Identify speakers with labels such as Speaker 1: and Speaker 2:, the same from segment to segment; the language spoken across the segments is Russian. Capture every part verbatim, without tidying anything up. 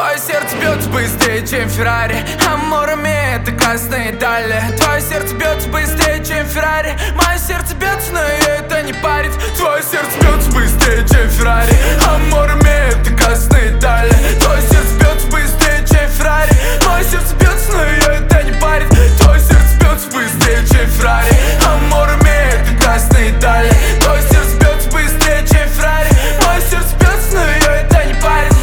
Speaker 1: Твое сердце бьется быстрее, чем Феррари, Аморами это красные дали. Твое сердце бьется быстрее, чем Феррари, мое сердце бьется, но ее это не парит. Твое сердце бьется быстрее, чем Феррари, Аморами это красные дали. Твое сердце бьется быстрее, чем Феррари, мое сердце бьется, но ее это не парит. Твое сердце бьется быстрее, чем Феррари, Аморами это красные дали. Твое сердце бьется быстрее, чем Феррари, мое сердце бьется, но ее это не парит.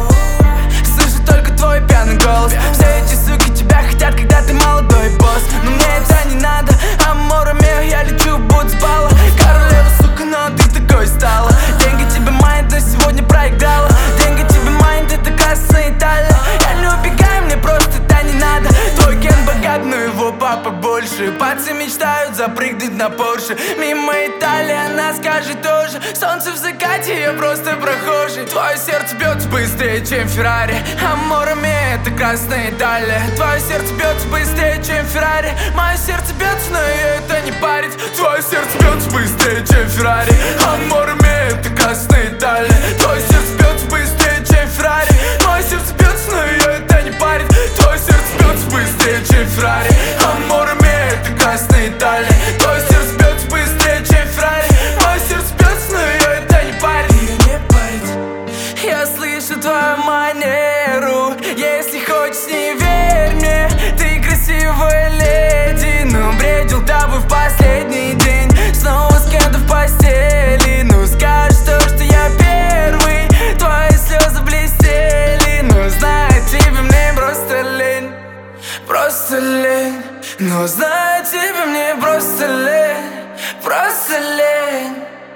Speaker 1: Слышу только твой пьяный голос. Все эти суки тебя хотят, когда ты молодой босс. Но мне это не надо, Аморами я лечу будто с балла. Королева, сука, но ты такой стала. Деньги тебе майнд, но сегодня проиграла. Деньги тебе майнд, это красные Италия. Я не убегаю, мне просто это не надо. Твой Кен богат, но его папа больше. Пацы мечтают запрыгнуть на Порше. Мимо Италии, она скажет тоже. Солнце в закате, я просто прохожий. Твое сердце бьется быстрее, чем Феррари, Аморами это красные дали. Твое сердце бьется быстрее, чем Феррари, мое сердце бьется, но ее это не парит. Твое сердце бьется быстрее, чем Феррари, Аморами это красные дали. Твое сердце бьется быстрее, чем Феррари, мое сердце бьется, но ее это не парит. Твое сердце бьется быстрее, чем Феррари, Аморами это красные дали. Твое сердце бьется быстрее, чем Феррари, мое сердце бьется, но ее это не парит. Ее не парит. Я слышу твою манеру. Если хочешь, не верь мне. Ты красивая леди, но бредил тобой в последний день. Снова с кем-то в постели. Ну скажешь то, что я первый. Твои слезы блестели, но знаю, тебе мне просто лень. Просто лень. Но знаю, тебе мне просто лень. Просто лень.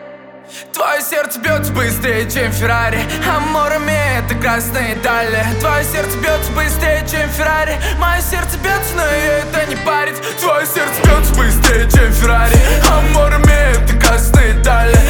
Speaker 1: Твое сердце бьется быстрее, чем Феррари, Аморами это красные дали. Твое сердце бьется быстрее, чем Феррари, мое сердце бьется, но ее это не парит. Твое сердце бьется быстрее, чем Феррари, Аморами это красные дали.